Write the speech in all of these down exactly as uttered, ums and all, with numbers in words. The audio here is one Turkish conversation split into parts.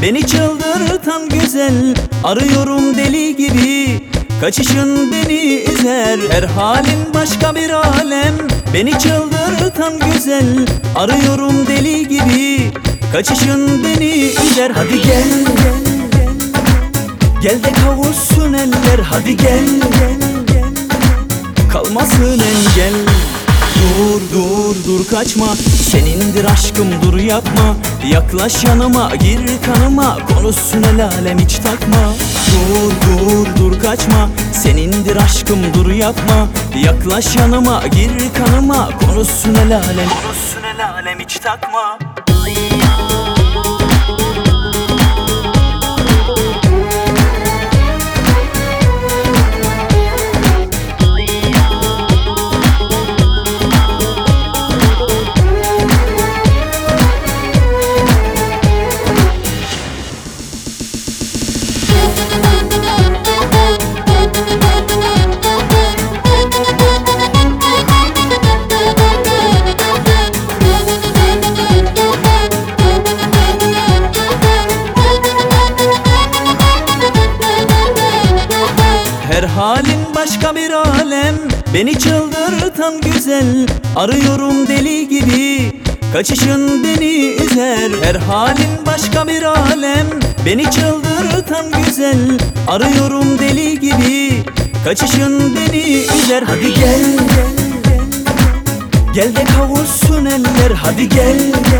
beni çıldırtan güzel. Arıyorum deli gibi, kaçışın beni üzer. Her halin başka bir alem, beni çıldırtan güzel. Arıyorum deli gibi, kaçışın beni üzer. Hadi gel, gel de kavuşsun eller. Hadi gel, kalmasın engel. Dur dur dur kaçma, senindir aşkım dur yapma. Yaklaş yanıma gir kanıma, konuşsun el alem hiç takma. Dur dur dur kaçma, senindir aşkım dur yapma. Yaklaş yanıma gir kanıma, konuşsun el alem, konuşsun el alem hiç takma. Her halin başka bir alem, beni çıldırtan güzel. Arıyorum deli gibi, kaçışın beni üzer. Her halin başka bir alem, beni çıldırtan güzel. Arıyorum deli gibi, kaçışın beni üzer. Hadi gel, gel de kavuşsun eller. Hadi gel,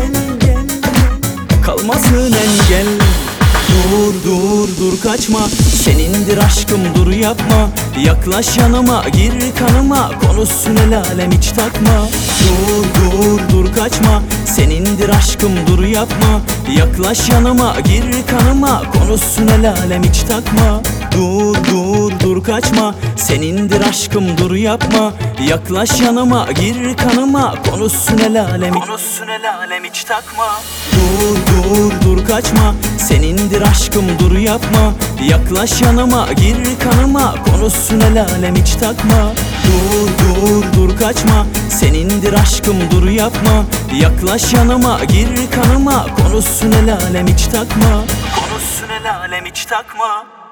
kalmasın engel. Dur dur dur kaçma, senindir aşkım dur yapma. Yaklaş yanıma gir kanıma, konuşsun el alem hiç takma. Dur dur dur kaçma, senindir aşkım dur yapma. Yaklaş yanıma gir kanıma, konuşsun el alem hiç takma. Dur dur dur kaçma, senindir aşkım dur yapma. Yaklaş yanıma gir kanıma, konuşsun el alem, konuşsun el alem hiç takma. Dur dur dur kaçma, senindir aşkım dur yapma. Yaklaş yanıma gir kanıma, konuşsun el alem hiç takma. Dur dur dur kaçma, senindir aşkım dur yapma. Yaklaş yanıma gir kanıma, konuşsun el alem hiç takma. Konuşsun el alem hiç takma.